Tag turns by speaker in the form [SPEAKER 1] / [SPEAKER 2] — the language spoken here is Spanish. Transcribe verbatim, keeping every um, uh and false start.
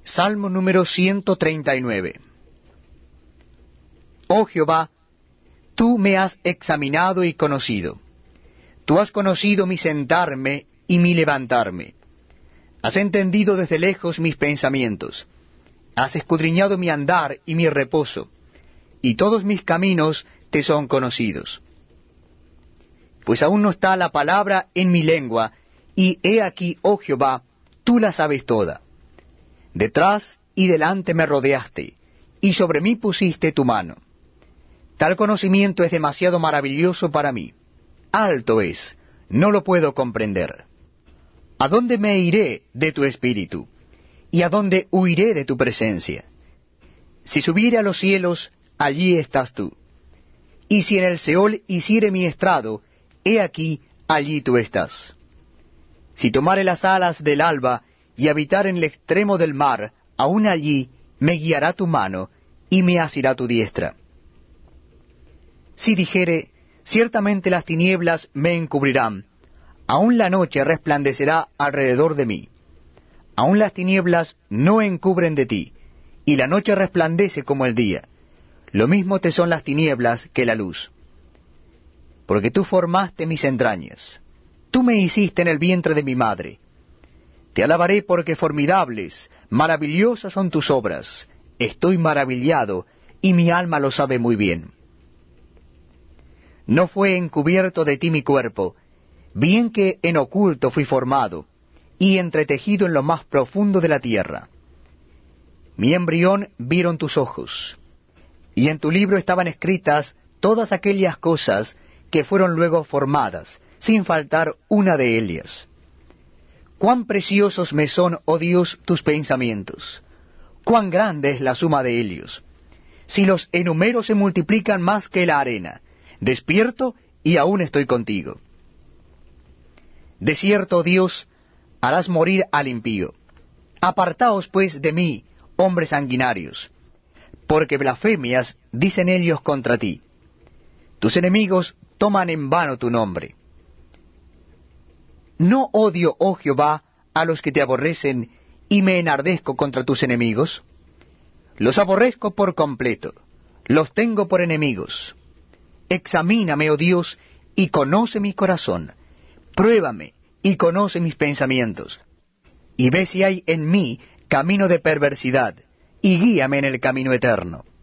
[SPEAKER 1] Salmo número ciento treinta y nueve. Oh Jehová, tú me has examinado y conocido. Tú has conocido mi sentarme y mi levantarme. Has entendido desde lejos mis pensamientos. Has escudriñado mi andar y mi reposo, y todos mis caminos te son conocidos. Pues aún no está la palabra en mi lengua, y he aquí, oh Jehová, tú la sabes toda. Detrás y delante me rodeaste, y sobre mí pusiste tu mano. Tal conocimiento es demasiado maravilloso para mí. Alto es, no lo puedo comprender. ¿A dónde me iré de tu espíritu? ¿Y a dónde huiré de tu presencia? Si subiere a los cielos, allí estás tú. Y si en el Seol hiciere mi estrado, he aquí, allí tú estás. Si tomare las alas del alba, y habitar en el extremo del mar, aun allí me guiará tu mano, y me asirá tu diestra. Si dijere, ciertamente las tinieblas me encubrirán, aun la noche resplandecerá alrededor de mí. Aun las tinieblas no encubren de ti, y la noche resplandece como el día. Lo mismo te son las tinieblas que la luz. Porque tú formaste mis entrañas, tú me hiciste en el vientre de mi madre. Te alabaré porque formidables, maravillosas son tus obras. Estoy maravillado, y mi alma lo sabe muy bien. No fue encubierto de ti mi cuerpo, bien que en oculto fui formado, y entretejido en lo más profundo de la tierra. Mi embrión vieron tus ojos, y en tu libro estaban escritas todas aquellas cosas que fueron luego formadas, sin faltar una de ellas. Cuán preciosos me son, oh Dios, tus pensamientos, cuán grande es la suma de ellos. Si los enumero se multiplican más que la arena, despierto y aún estoy contigo. De cierto, Dios, harás morir al impío. Apartaos pues de mí, hombres sanguinarios, porque blasfemias dicen ellos contra ti. Tus enemigos toman en vano tu nombre. ¿No odio, oh Jehová, a los que te aborrecen, y me enardezco contra tus enemigos? Los aborrezco por completo, los tengo por enemigos. Examíname, oh Dios, y conoce mi corazón. Pruébame, y conoce mis pensamientos. Y ve si hay en mí camino de perversidad, y guíame en el camino eterno.